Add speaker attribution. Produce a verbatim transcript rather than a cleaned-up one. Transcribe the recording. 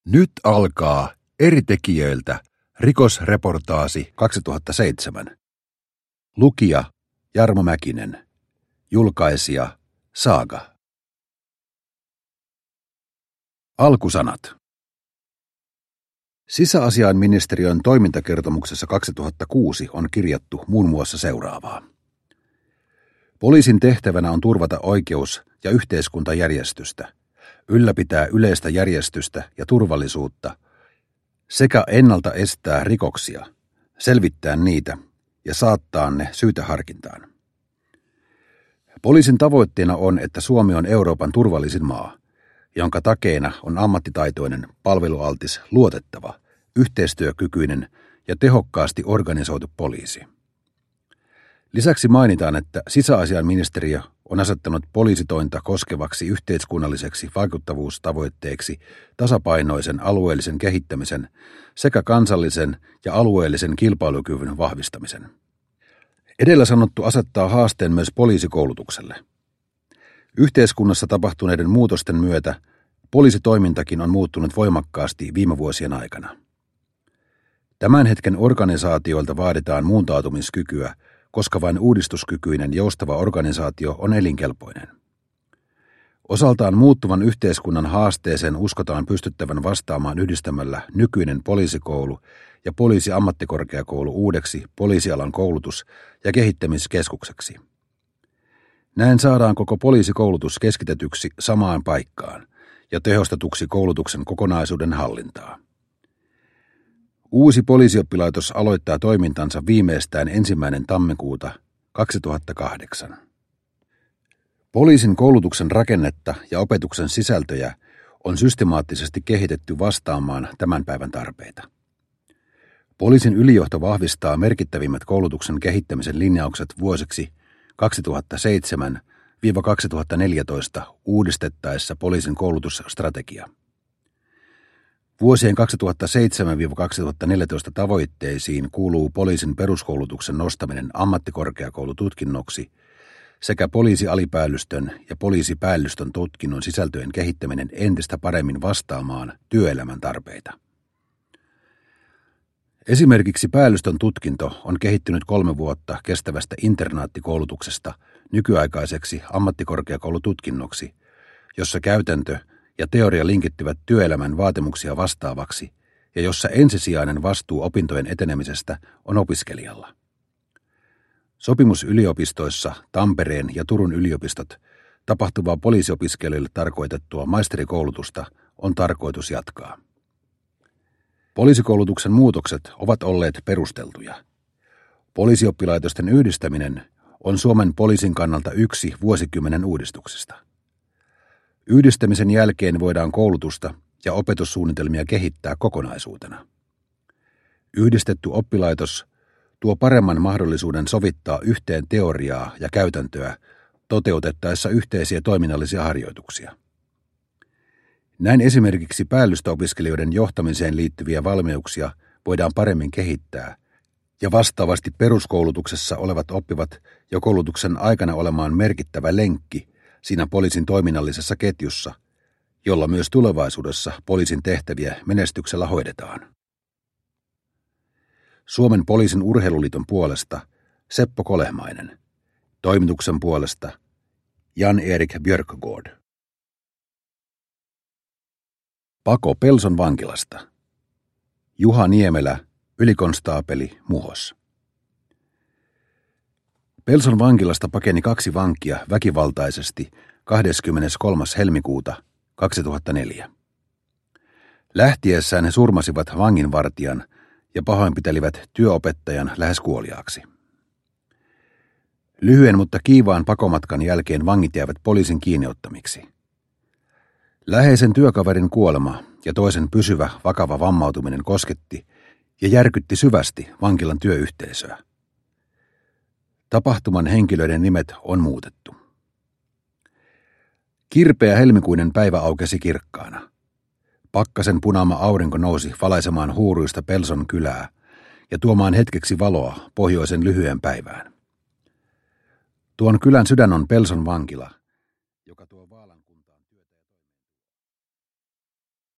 Speaker 1: Nyt alkaa eri tekijöiltä rikosreportaasi kaksituhattaseitsemän. Lukija Jarmo Mäkinen. Julkaisija Saaga. Alkusanat. Sisäasiainministeriön toimintakertomuksessa kaksituhattakuusi on kirjattu muun muassa seuraavaa. Poliisin tehtävänä on turvata oikeus- ja yhteiskuntajärjestystä, ylläpitää yleistä järjestystä ja turvallisuutta sekä ennalta estää rikoksia, selvittää niitä ja saattaa ne syyteharkintaan. Poliisin tavoitteena on, että Suomi on Euroopan turvallisin maa, jonka takeena on ammattitaitoinen, palvelualtis, luotettava, yhteistyökykyinen ja tehokkaasti organisoitu poliisi. Lisäksi mainitaan, että sisäasiainministeriö on asettanut poliisitointa koskevaksi yhteiskunnalliseksi vaikuttavuustavoitteeksi tasapainoisen alueellisen kehittämisen sekä kansallisen ja alueellisen kilpailukyvyn vahvistamisen. Edellä sanottu asettaa haasteen myös poliisikoulutukselle. Yhteiskunnassa tapahtuneiden muutosten myötä poliisitoimintakin on muuttunut voimakkaasti viime vuosien aikana. Tämän hetken organisaatioilta vaaditaan muuntautumiskykyä, koska vain uudistuskykyinen joustava organisaatio on elinkelpoinen. Osaltaan muuttuvan yhteiskunnan haasteeseen uskotaan pystyttävän vastaamaan yhdistämällä nykyinen poliisikoulu ja poliisiammattikorkeakoulu uudeksi poliisialan koulutus- ja kehittämiskeskukseksi. Näin saadaan koko poliisikoulutus keskitetyksi samaan paikkaan ja tehostetuksi koulutuksen kokonaisuuden hallintaa. Uusi poliisioppilaitos aloittaa toimintansa viimeistään ensimmäinen tammikuuta kaksituhattakahdeksan. Poliisin koulutuksen rakennetta ja opetuksen sisältöjä on systemaattisesti kehitetty vastaamaan tämän päivän tarpeita. Poliisin ylijohto vahvistaa merkittävimmät koulutuksen kehittämisen linjaukset vuosiksi kaksituhattaseitsemän kaksituhattaneljätoista uudistettaessa poliisin koulutusstrategia. Vuosien kaksituhattaseitsemän kaksituhattaneljätoista tavoitteisiin kuuluu poliisin peruskoulutuksen nostaminen ammattikorkeakoulututkinnoksi sekä poliisialipäällystön ja poliisipäällystön tutkinnon sisältöjen kehittäminen entistä paremmin vastaamaan työelämän tarpeita. Esimerkiksi päällystön tutkinto on kehittynyt kolme vuotta kestävästä internaattikoulutuksesta nykyaikaiseksi ammattikorkeakoulututkinnoksi, jossa käytäntö ja teoria linkittyvät työelämän vaatimuksia vastaavaksi ja jossa ensisijainen vastuu opintojen etenemisestä on opiskelijalla. Sopimusyliopistoissa Tampereen ja Turun yliopistot tapahtuvaa poliisiopiskelijoille tarkoitettua maisterikoulutusta on tarkoitus jatkaa. Poliisikoulutuksen muutokset ovat olleet perusteltuja. Poliisioppilaitosten yhdistäminen on Suomen poliisin kannalta yksi vuosikymmenen uudistuksista. Yhdistämisen jälkeen voidaan koulutusta ja opetussuunnitelmia kehittää kokonaisuutena. Yhdistetty oppilaitos tuo paremman mahdollisuuden sovittaa yhteen teoriaa ja käytäntöä toteutettaessa yhteisiä toiminnallisia harjoituksia. Näin esimerkiksi päällystöopiskelijoiden johtamiseen liittyviä valmiuksia voidaan paremmin kehittää ja vastaavasti peruskoulutuksessa olevat oppivat jo koulutuksen aikana olemaan merkittävä lenkki siinä poliisin toiminnallisessa ketjussa, jolla myös tulevaisuudessa poliisin tehtäviä menestyksellä hoidetaan. Suomen poliisin urheiluliiton puolesta Seppo Kolehmainen, toimituksen puolesta Jan-Erik Björkgård. Pako Pelson vankilasta. Juha Niemelä, ylikonstaapeli Muhos. Pelson vankilasta pakeni kaksi vankia väkivaltaisesti kahdeskymmeneskolmas helmikuuta kaksituhattaneljä. Lähtiessään he surmasivat vanginvartijan ja pahoinpitelivät työopettajan lähes kuoliaaksi. Lyhyen, mutta kiivaan pakomatkan jälkeen vangit jäävät poliisin kiinniottamiksi. Läheisen työkaverin kuolema ja toisen pysyvä vakava vammautuminen kosketti ja järkytti syvästi vankilan työyhteisöä. Tapahtuman henkilöiden nimet on muutettu. Kirpeä helmikuinen päivä aukesi kirkkaana. Pakkasen punaama aurinko nousi valaisemaan huuruista Pelson kylää ja tuomaan hetkeksi valoa pohjoisen lyhyen päivään. Tuon kylän sydän on Pelson vankila,